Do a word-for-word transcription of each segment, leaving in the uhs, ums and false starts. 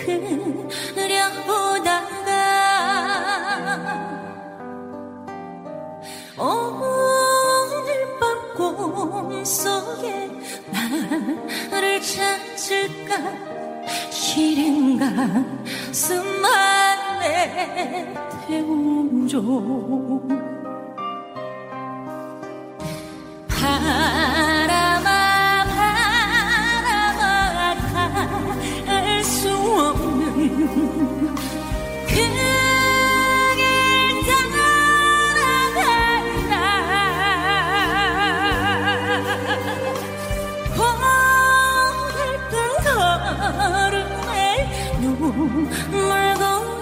그려보다가 오늘 밤 꿈속에 나를 찾을까 시린 가슴 안에 태우죠. 바람아 바람아 갈 수 없는 그 길 따라간다. 오늘 눈물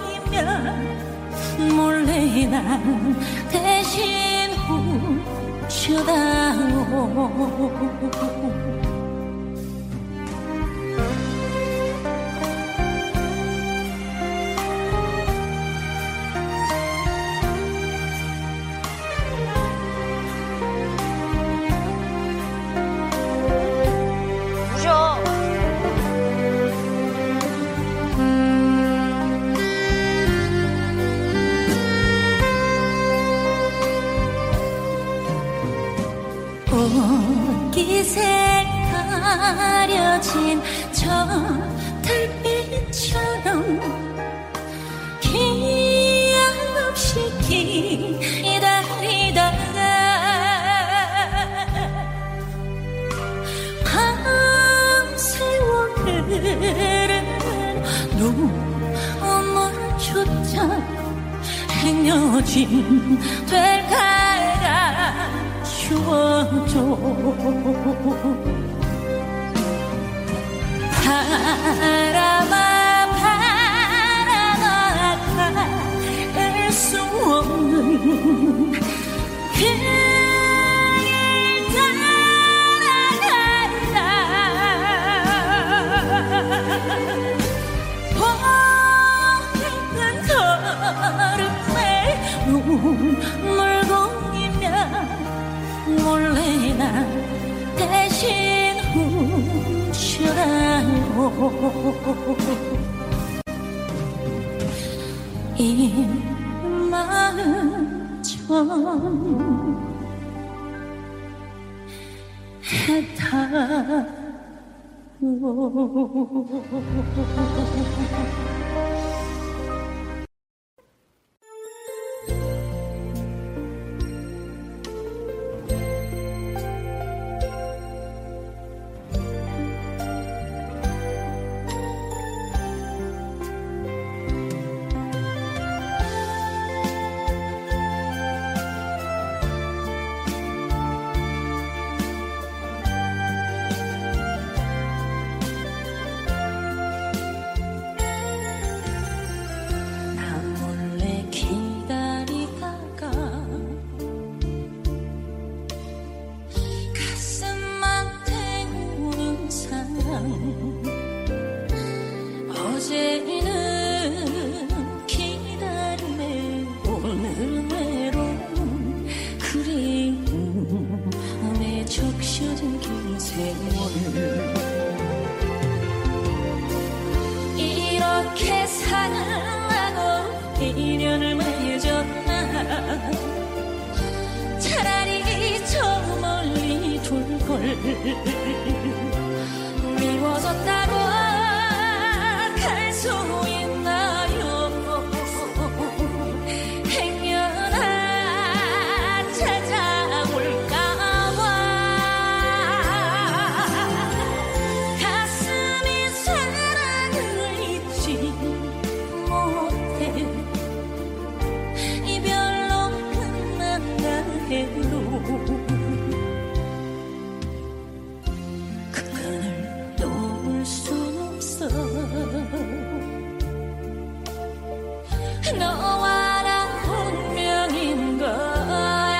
고이며 몰래 난 대신 훔쳐다오. 옷깃에 가려진 저 달빛처럼 기약 없이 기다리다가 밤새워 흐르는 눈물조차 행여진 될까라 주워줘. 바람아 바람아 갈 수 없는 그 길 따라간다. 봄은 걸음에 눈물 고이며 몰래 나 대신 훔쳐다오. 이 마음 좀 해다오. 어제는 기다림에 오늘 외로운 그리움에 적셔진 긴 세월. 이렇게 사랑하고 인연을 맺었나. 차라리 저 멀리 둘걸. 미워졌다고 갈 수 있나요? 행여나 찾아올까봐 가슴이 사랑을 잊지 못해. 이별로 끝난다 해도 그간을 놓을 수 없어. 너와 난 운명인 거야.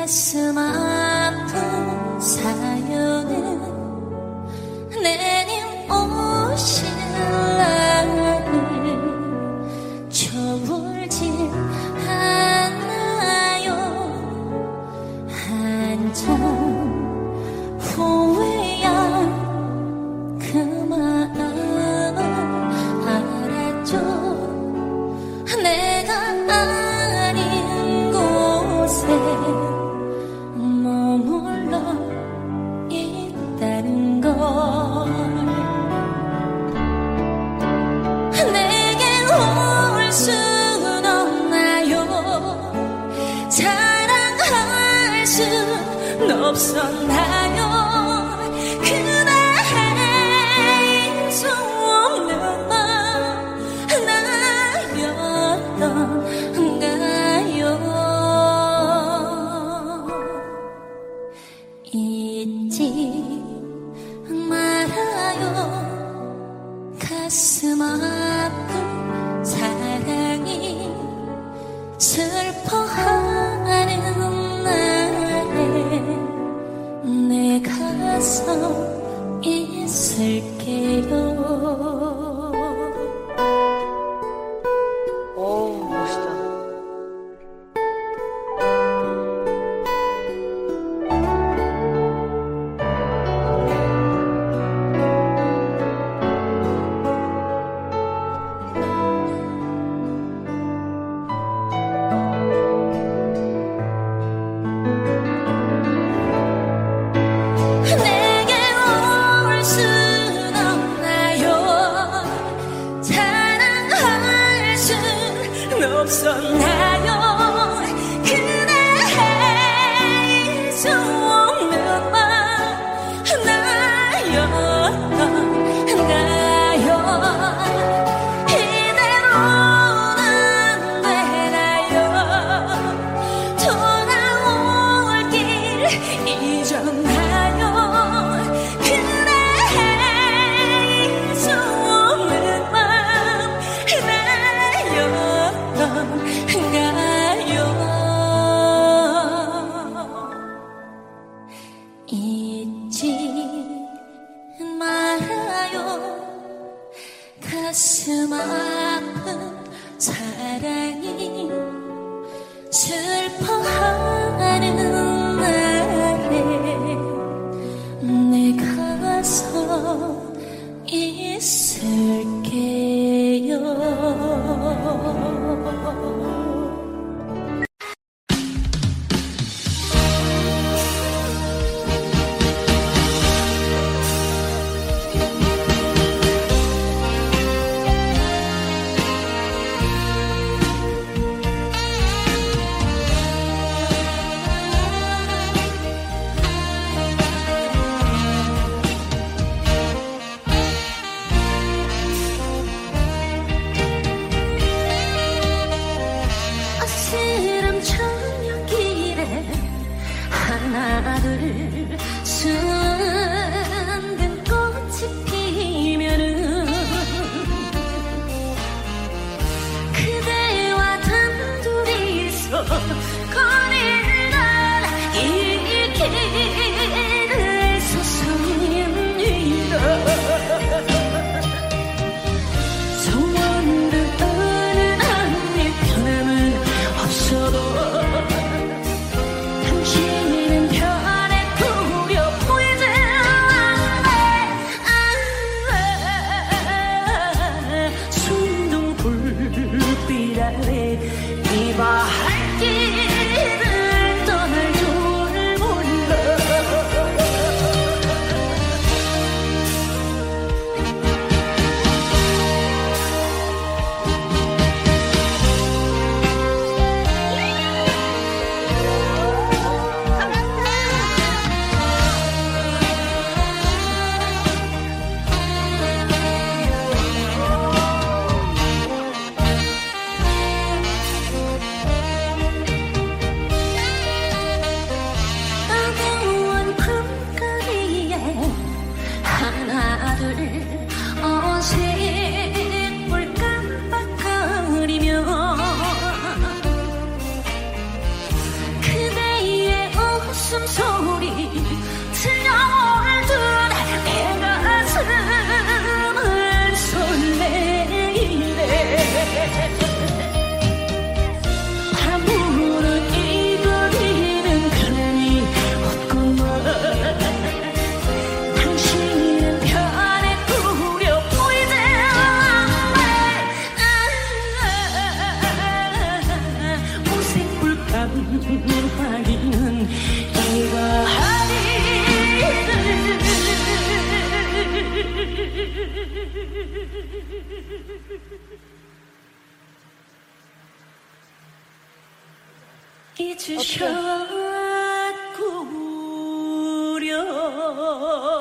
가슴 아픈 사연은 내님 오실 날을 저울질 않아요. 한참 후에야 그만 알았죠. 내가 아닌 곳에 머물러 있다는 걸. 내게 올 순 없나요? 자랑할 순 없었나요? 그날 수 없는 맘 나였던가요? 잊지 말아요. 가슴 아픈 사랑이 슬퍼하는 날에 내 가서 있을게요. 오, 멋있다. 내게 올 순 없나요? 자랑할 순 없었나요? 그날 수 없는 맘 나였던가요? 이대로는 안 되나요? 돌아올 길 잊었나요? 그날 수 없는 맘 나였던가요? 잊지 말아요. 가슴 아픈 사랑이 슬퍼하는 날에 내 가서 있을게요. 아슬한 저녁길에 하나둘 수는 꽃이 피면은 그대와 단둘이서 거닐던 이 길을 서성입니다. 소원도 어느 한입 변함은 없어도 당신은 편해 부려 보이지 않네. 순둥 불빛 아래 이봐 할 길을 떠날 줄 몰라. 잊으셨구려.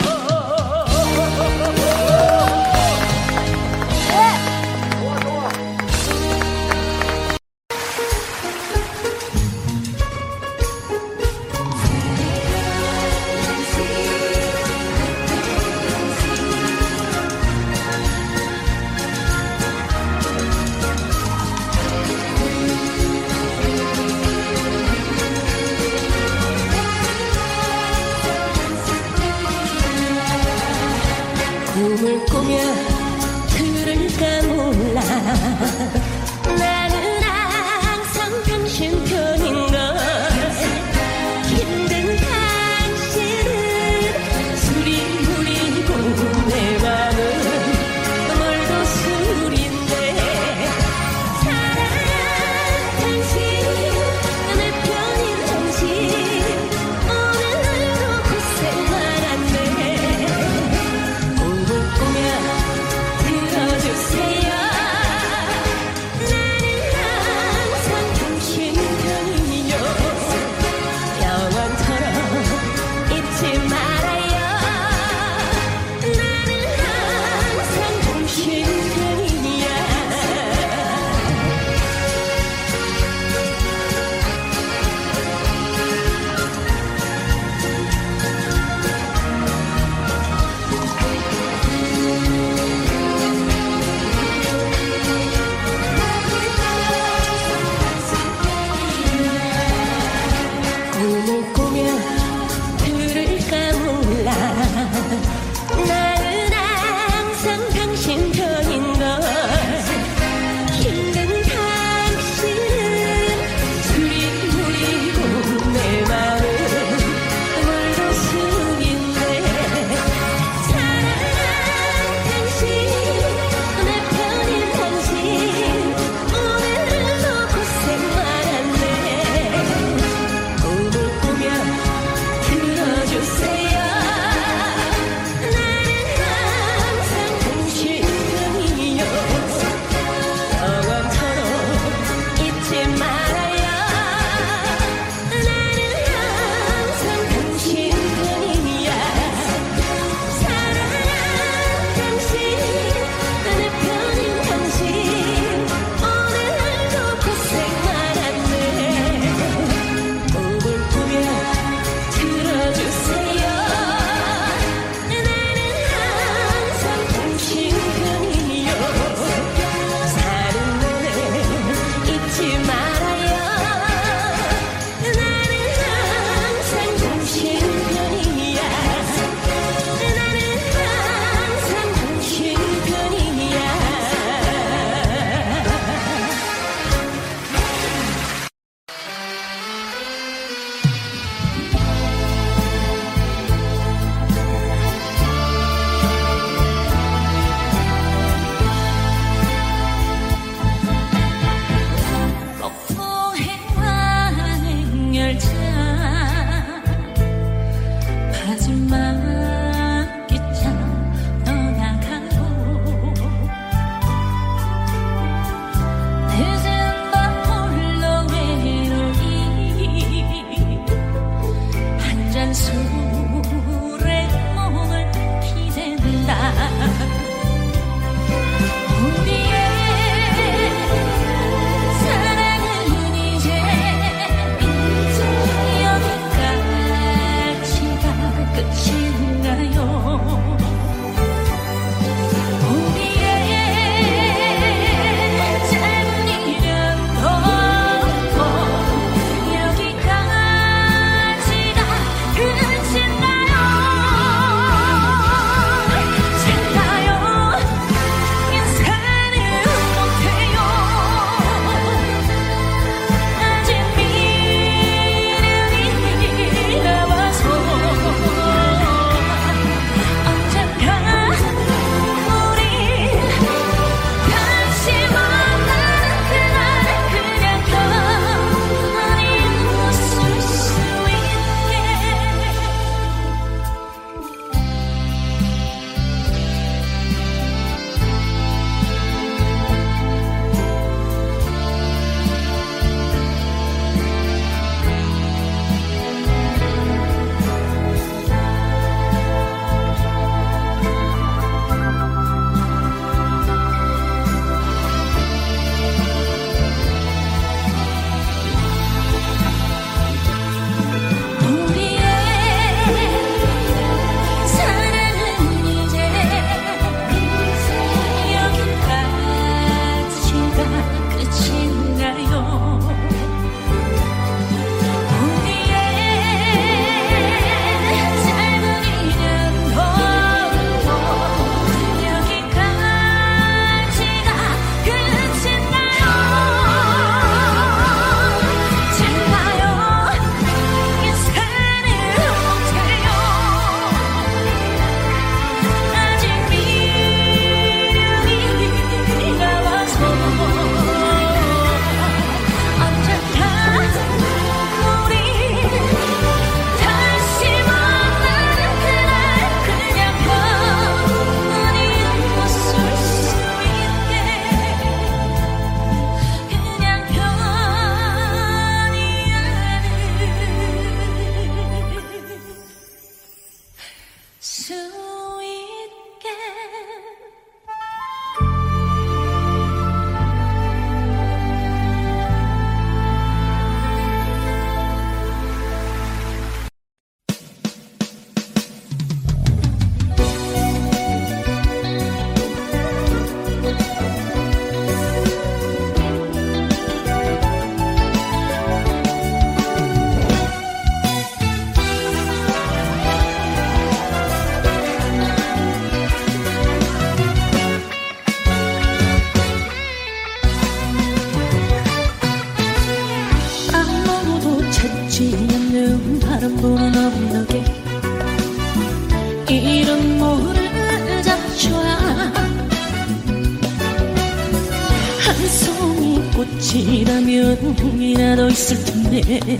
한 송이 꽃이라면 이라도 있을 텐데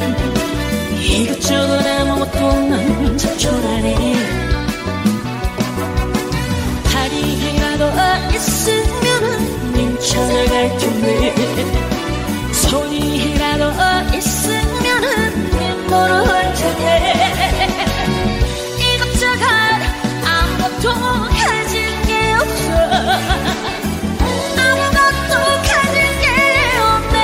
이것저것 아무것도 없는 저 초라해. 다리라도 있으면 님 찾아갈 텐데 손이라도 있으면 님 모를 텐데 이것저것 아무것도 가진 게 없어. 아무것도 가진 게 없네.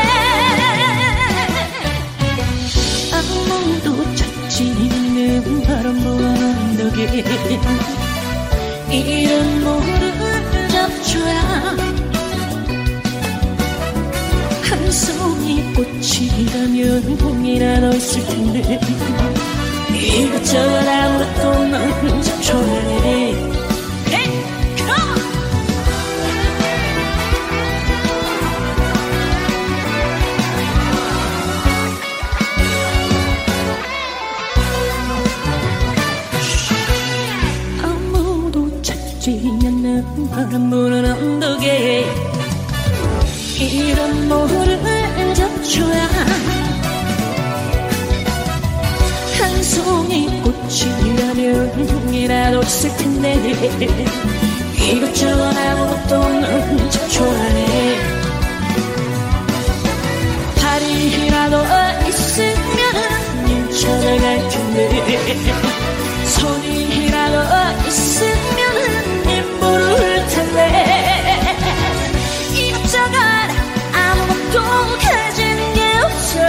아무도 찾지 않는 바람 부는 언덕에 이름 모를 잡초야. 한 송이 꽃이라면 봄이라도 있을 텐데 이것저것 아무것도 없는 잡초라네. 바람 부는 언덕에 이름 모를 잡초야. 한 송이 꽃이라면 이라도 있을 텐데 이것저것 아무것도 없는 잡초라네. 다리라도 있으면 님 찾아갈 텐데 손이라도 있으면 모를 텐데 이것저것 아무것도 가진 게 없어.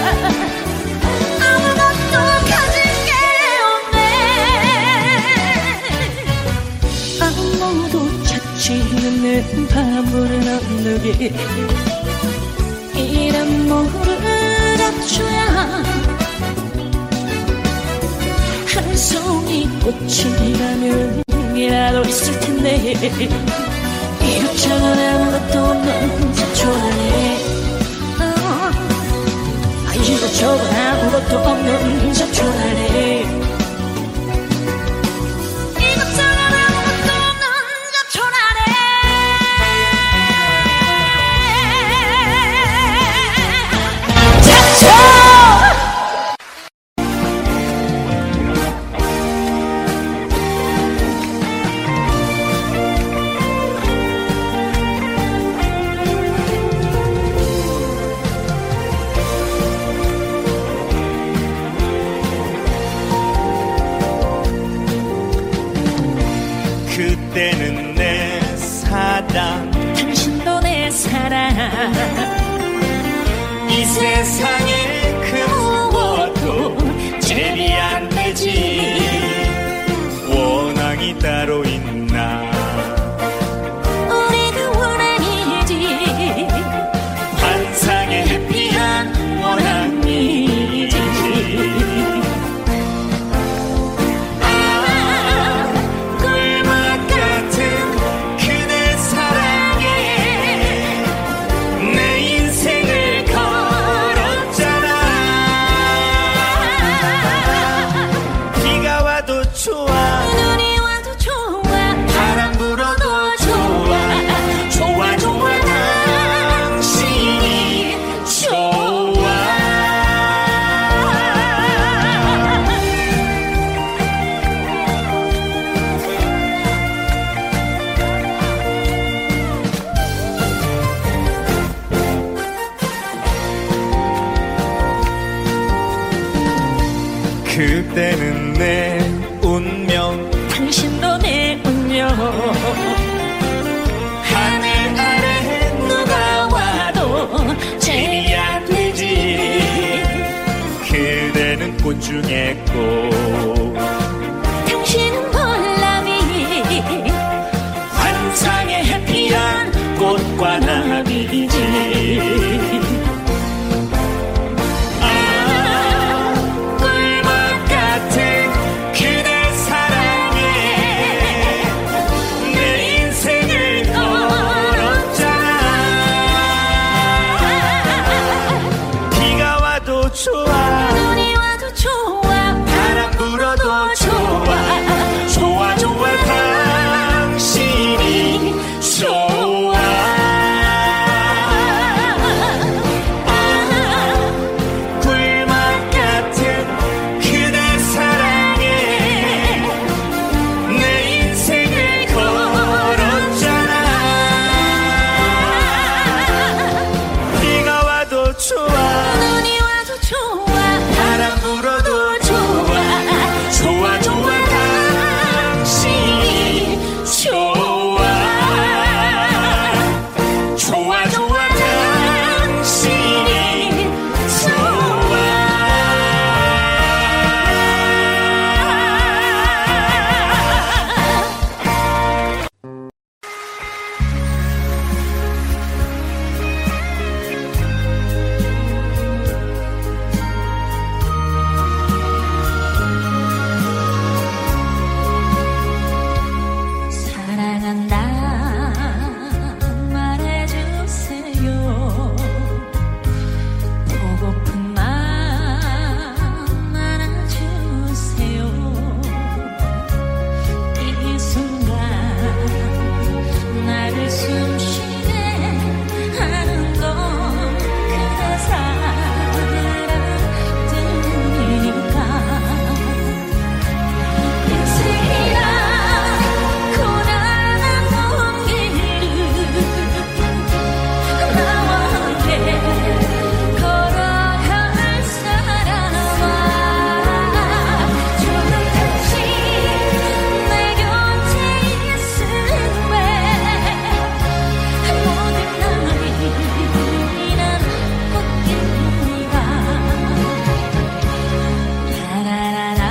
아무것도 가진 게 없네. 아무도 찾지 않는 바람 부는 언덕에 이름 모를 잡초야. 한 송이 꽃이라면 이라도 있을 텐데 이것저것 아무것도 없는 잡초라네. 어, 이것저것 아무것도 없는 잡초라네. 이것저것 아무것도 없는 잡초라네. 잡초! 그때는 내 사랑 당신도 내 사랑 이 세상에 그 무엇도 제비 안 되지. 원앙이 따로 있나 우리가 원앙이지. 환상의 해피한 원앙이지. 그때는 내 운명 당신도 내 운명 하늘 아래 누가 와도 제비 안 되지. 그대는 꽃 중에 꽃 당신은 볼나비 환상의 해피한 꽃과 나비지. 좋아 눈이 와도 좋아 바람 불어도 좋아 좋아 좋아 당신이 좋아. 좋아 눈이 와도 좋아 바람 불어도 좋아 좋아 좋아 당신이 좋아 좋아 좋아 당신이 좋아 사랑한다 말해주세요 보고픈 맘 안아주세요 이 순간 나를 숨쉬게 하는 건 그대 사랑뿐이니까 인생이란 고단한 먼 길을 나와 함께 걸어갈 사람아 조금 당신 내 곁에 있을래 모든 날이 난 꽃길이가 라라라라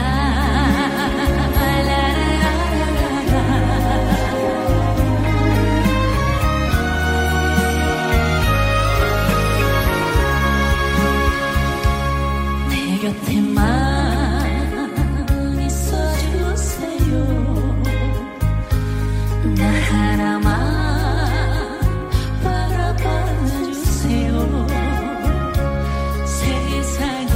내 곁에만 있어주세요 나 하나만 바라봐주세요 세상에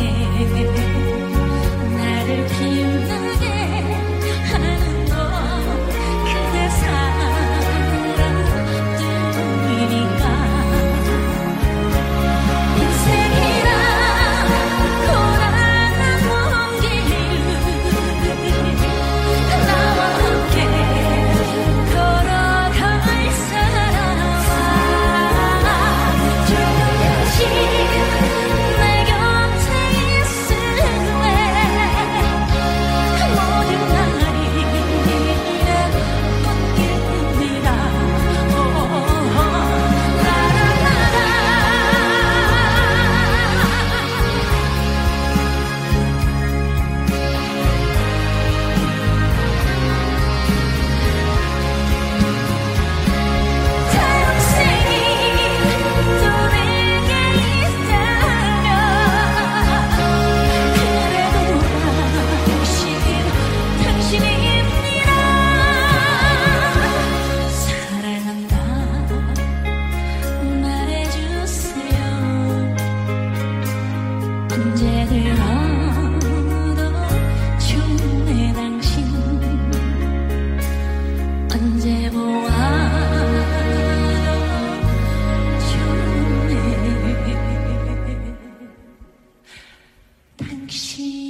나를 빛나게 하는 건 그대 사랑뿐이니까 인생이란 고단한 먼 길을 나와 함께 걸어갈 사람아 조금 당신 내 곁에 있을래 모든 날이 난 꽃길이라 라라라라 당신이 또 내게 있다면 그래도 당신 당신입니다 사랑한다 말해주세요 언제 들어도 좋네 당신 언제 보아도 좋네 당신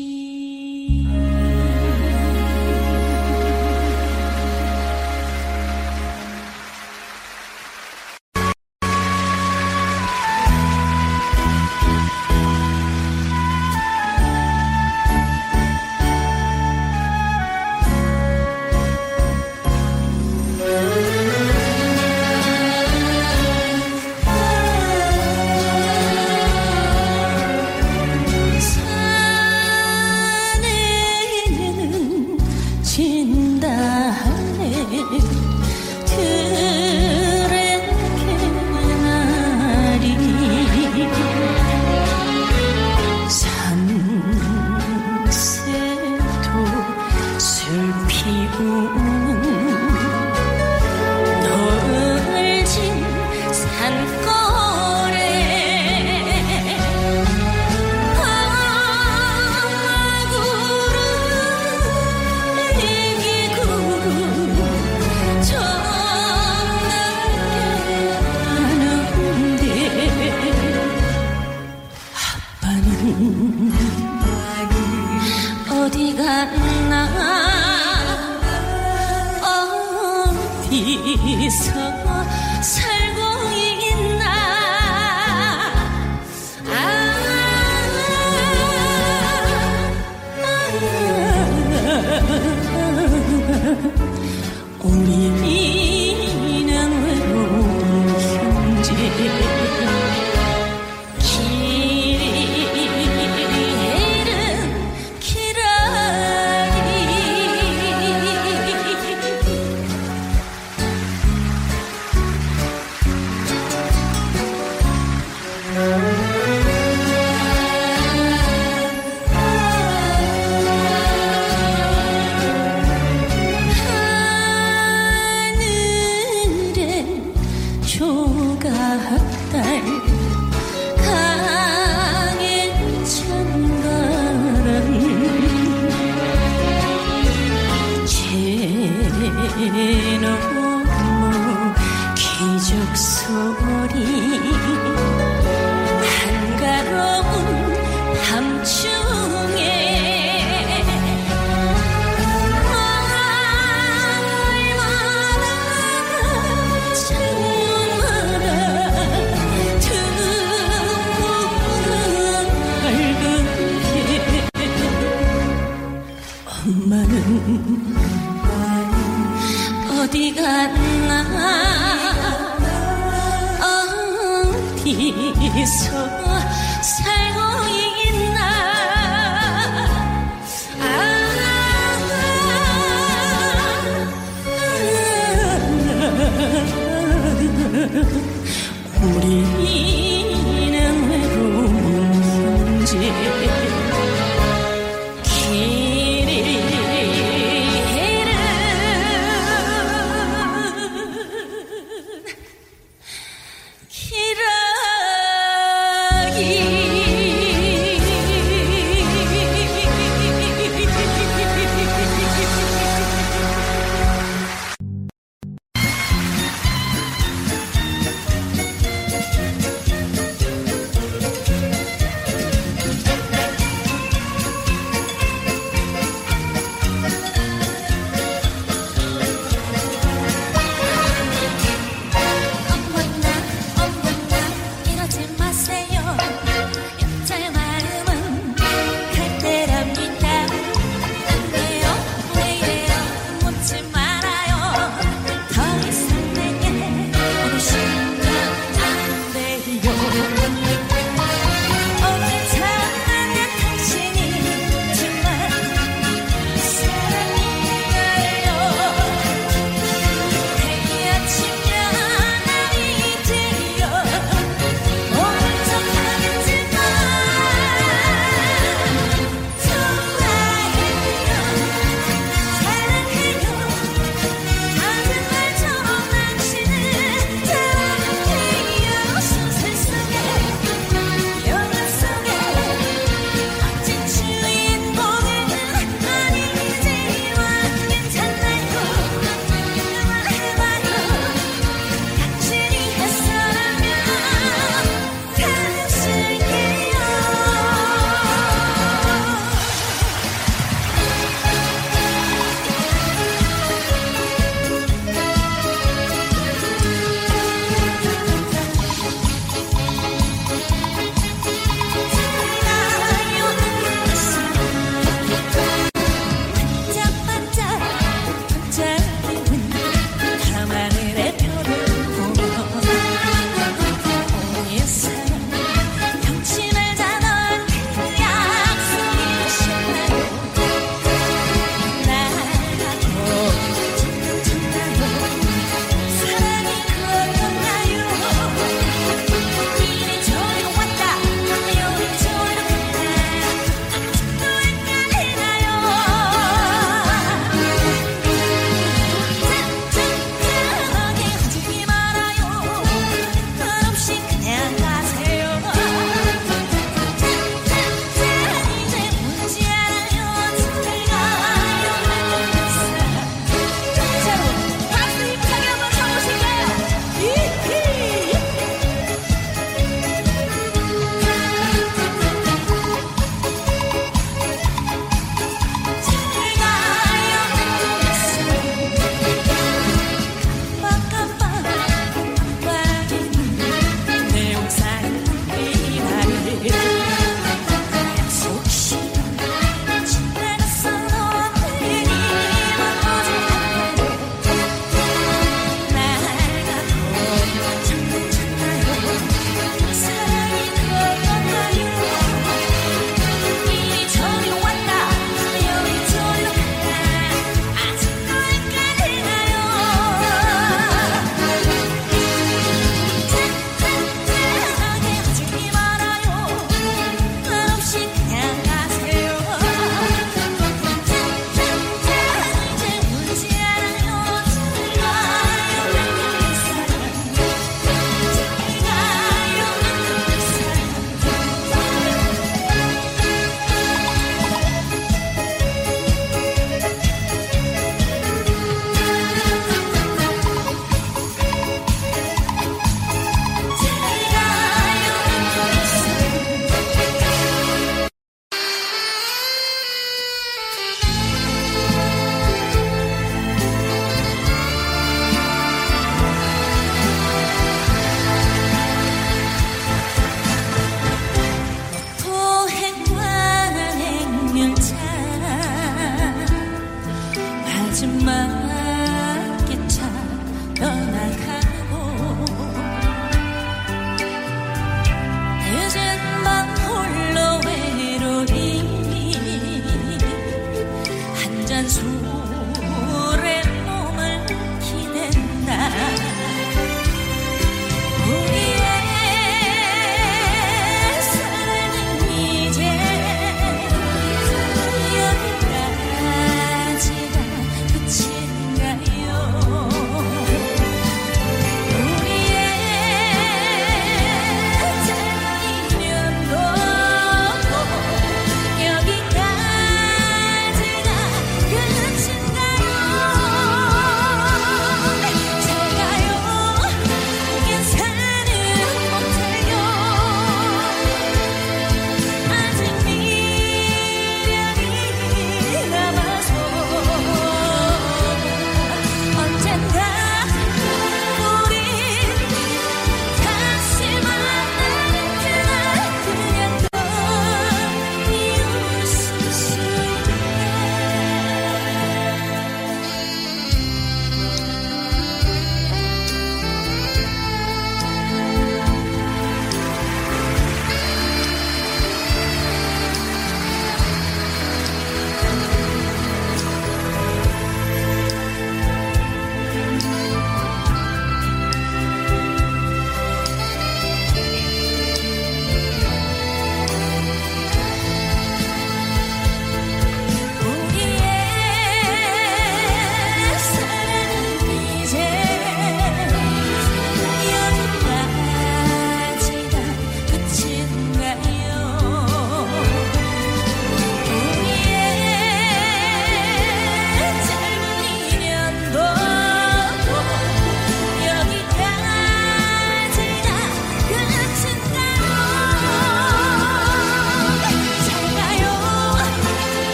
산에는 진달래 들에 개나리 산새도 슬피 우는 넓은 산골에 아마구름 애기구름 어디 갔나 어디서 살고 있나 살고 있나. 아, 우리는 외로운 형제 길을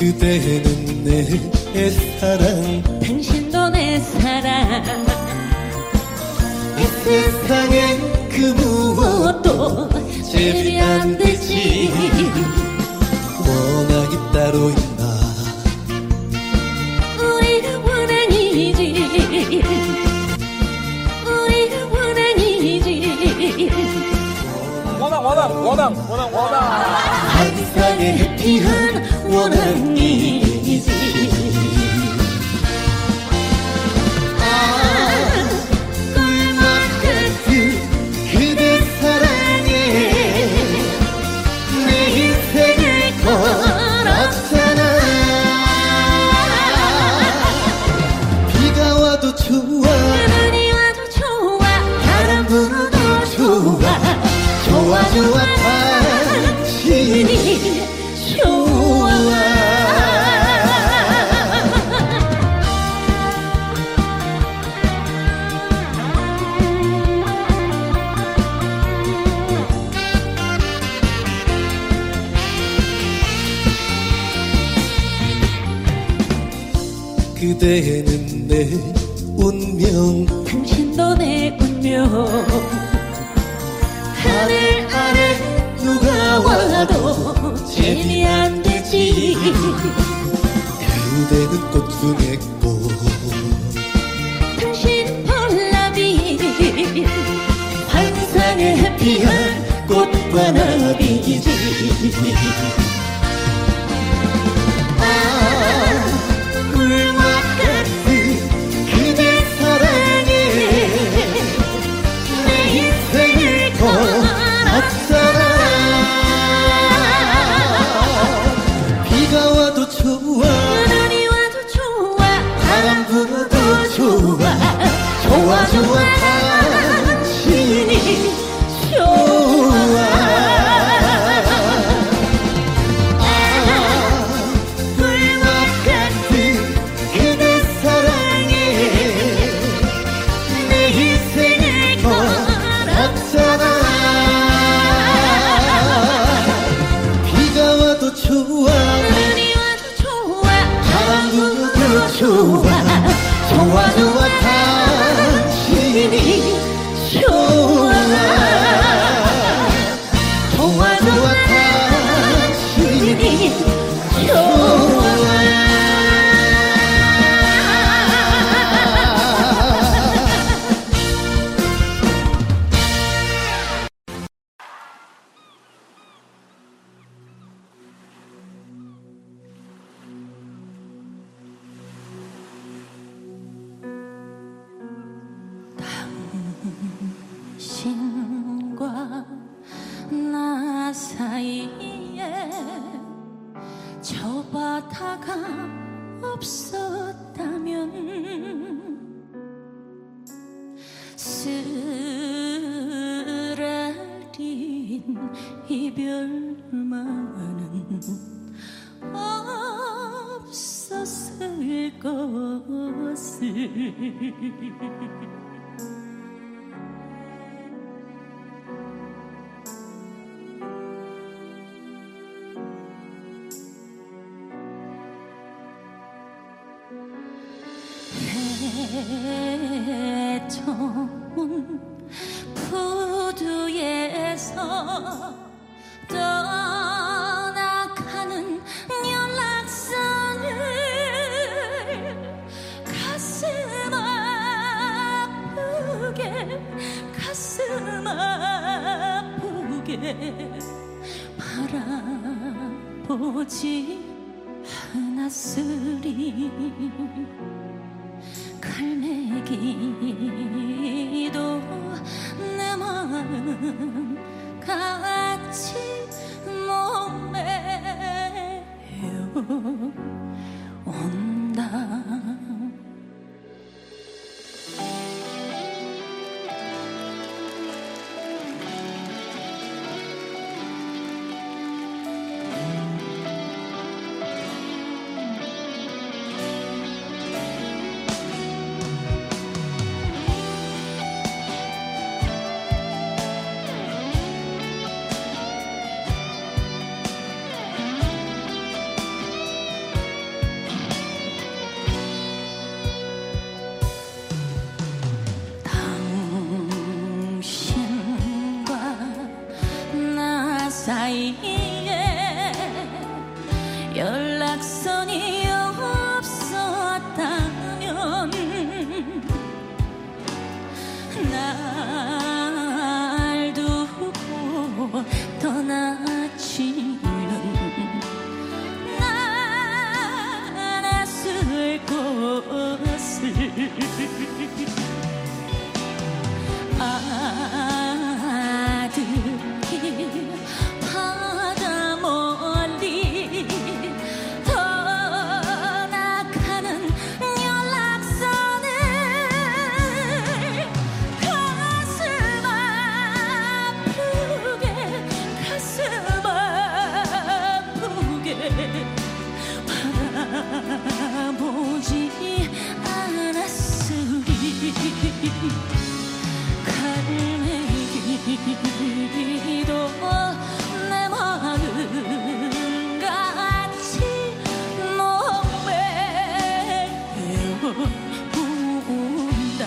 그대는 내 사랑 당신도 내 사랑 이 세상엔 그 무엇도 제비 안 되지 원하기 따로 있나 우리가 원한이지 우리가 원한이지 원앙 원앙 원앙 원앙 원앙 환상의 해피한 원한이지 아 꿀맛 같은 그대 사랑에 내 인생을 걸었잖아 비가 와도 좋아 눈이 와도 좋아 바람 불어도 좋아 좋아 좋아 당신이 좋아 그대는 내 운명 당신도 내 운명 하늘 아래 누가 와도 재미 안 되지 그대는 꽃 중에 꽃 당신 폴라비 환상의 해피한 꽃과 나비지 아 꿀맛 같은 그대 사랑에 내 인생을 걸었잖아 비가 와도 좋아 눈이 와도 좋아 바람 불어도 좋아 좋아 좋아 당신이 좋아 꿀맛 같은 그대 사랑에 내 인생을 걸었잖아 비가 와도 좋아 눈이 와도 좋아 바람 불어도 좋아 좋아 좋아 당신이 좋아 좋아 좋아 당신이 좋아 당신과 나 사이에 저 바다가 없었다면 쓰라린 이별만은 없었을 것을 해쳐온 부두에서 떠나가는 연락선을 가슴 아프게 가슴 아프게 바라보지 않았으리 갈매기도 내 마음 같이 목매어 온다 사이에 연락선이 없었다면 날 두고 떠났지는 난 애쓸 것을 아득히 바다 멀리 떠나가는 연락선을 가슴 아프게 가슴 아프게 바라보지 않았으리 갈매기도 내 마음 같이 목매어온다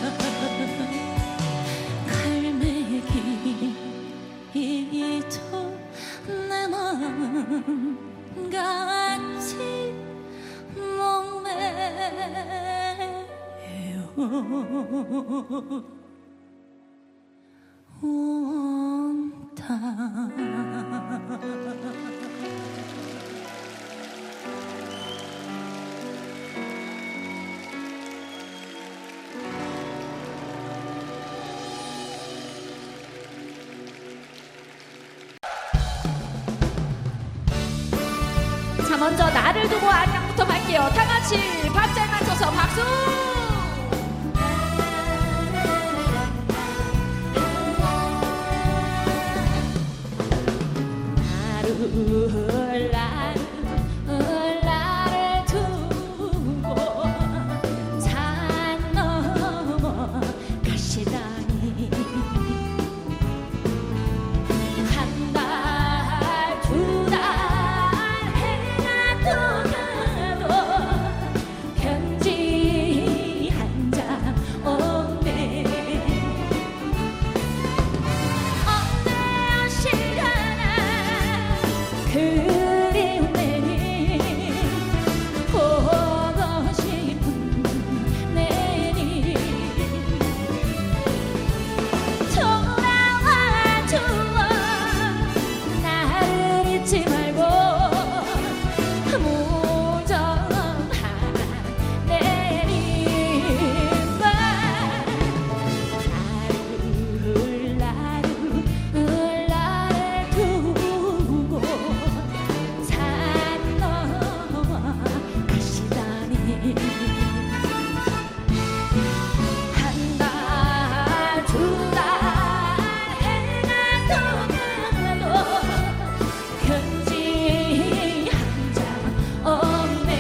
갈매기도 내 마음 같이 목매어 온다. 자, 먼저 나를 두고 안녕부터 갈게요. 다 같이 박자에 맞춰서 박수! 나를 나를 두고 산 넘어 가시다니 한 달 두 달 해가 또 가도 편지 한 장 없네 어느 시간에 그리운 내일 보고 싶은 내일 돌아와 주어 나를 잊지 말고 무정한 내일만 나를 나를 나를 두고 산 넘어 가시다니 한 달 두 달 해가 또 가도 편지 한 장 없네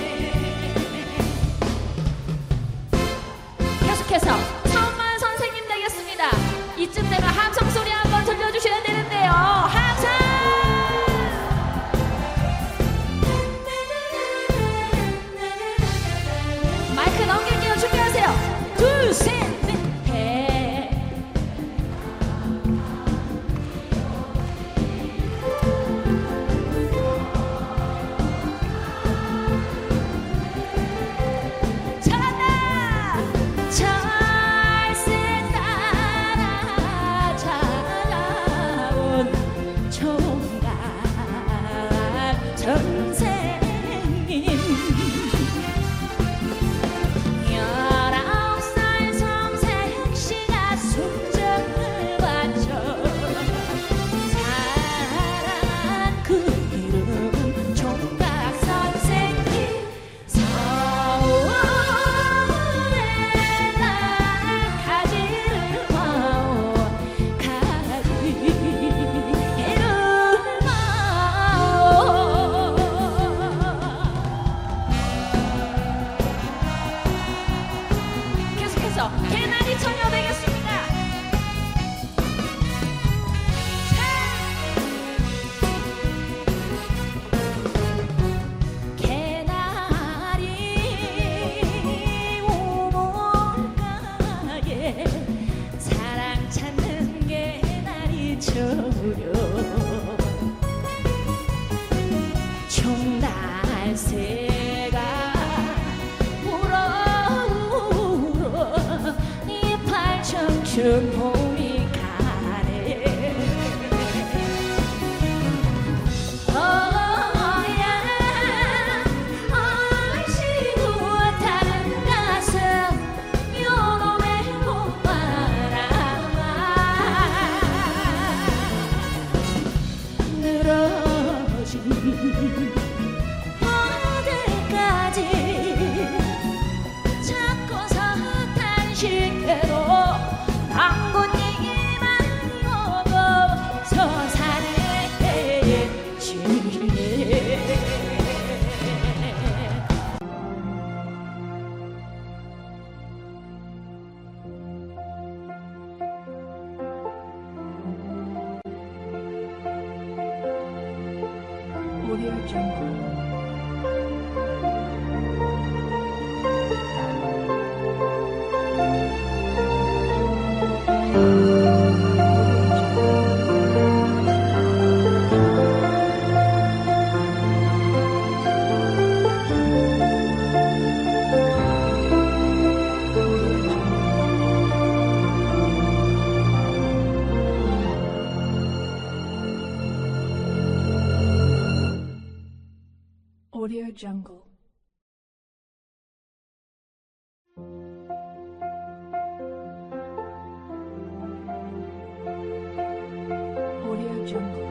계속해서 차은만 선생님 되겠습니다. 이쯤 되면 함성 소리 한번 들려주셔야 되는데요. 함성! 마이크 넘길게요. 준비하세요. 둘, 셋, 넷, 해. 잘한다! 잘생 따라 찾아온 총각 선생님 열아홉 살 섬세한 씨가 순정을 바쳐 사랑한 그 이름 총각 선생님 서울에 날 가지를 마오 가지를 마오 계속해서 개나리 처녀 되겠습니다. 개나리 우물가에 사랑 찾는 개나리 처녀 당신 봄이 가네 어야 아시고 다른 가슴 요놈의 봄바람아 늘어진 어디까지 찾고서 탄식해도 방군이만 오고 서산에 지네 Audio Jungle. Audio Jungle. Audio Jungle.